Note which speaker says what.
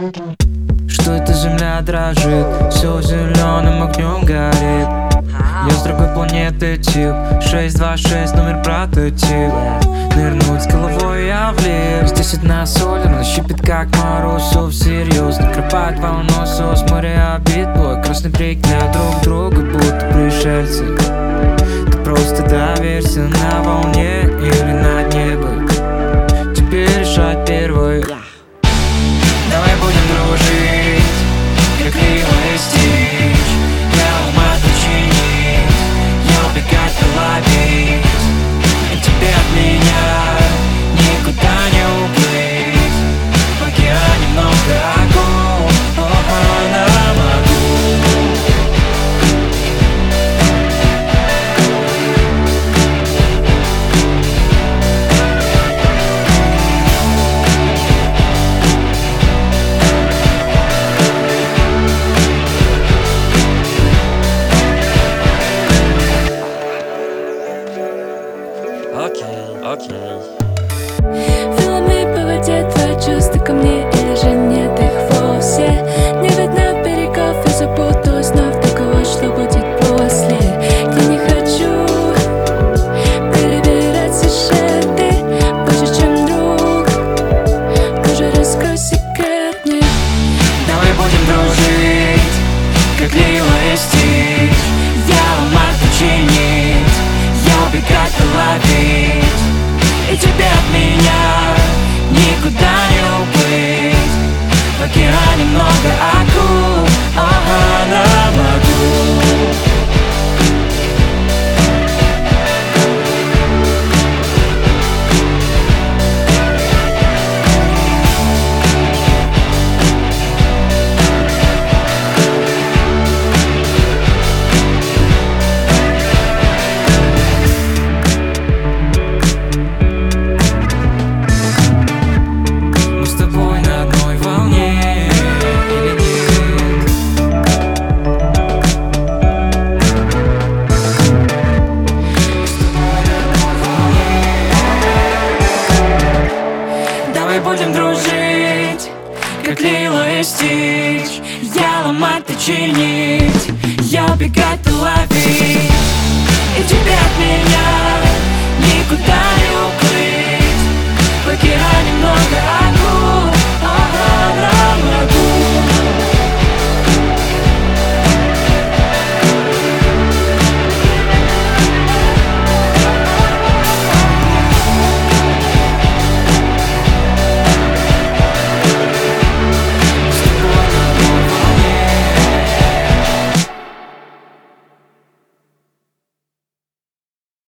Speaker 1: Что эта земля дрожит, все зеленым огнем горит. Я с другой планеты тип 626, номер прототип. Нырнуть с головой я влип. Здесь одна соль, она щипит как морозу всерьез. Накрывает волносу с моря обид. Твой красный прик для друг друга, будто пришельцы. Ты просто доверься, на волне или на дне бык. Тебе решать первый. Давай будем дружить, как Лило и Стич. Я ума починить, я убегать и ловить. И тебе от меня никуда не уплыть. В океане много акул, на могу. Окей.
Speaker 2: Вилами по воде твои чувства ко мне, или же нет их вовсе. Не видно берегов и запутаюсь, но в такого, что будет после. Я не хочу перебирать сюжеты больше, чем друг. Тоже раскрой секрет мне.
Speaker 1: Давай будем дружить, как Лило и Стич. Я ума починить, я убегать и ловить. И тебе от меня никуда не уплыть. В океане много акул, на могу. Будем дружить, как Лило и Стич. Я ломать, ты чинить, я убегать, ты ловить. И тебе от меня никуда не уплыть. В океане много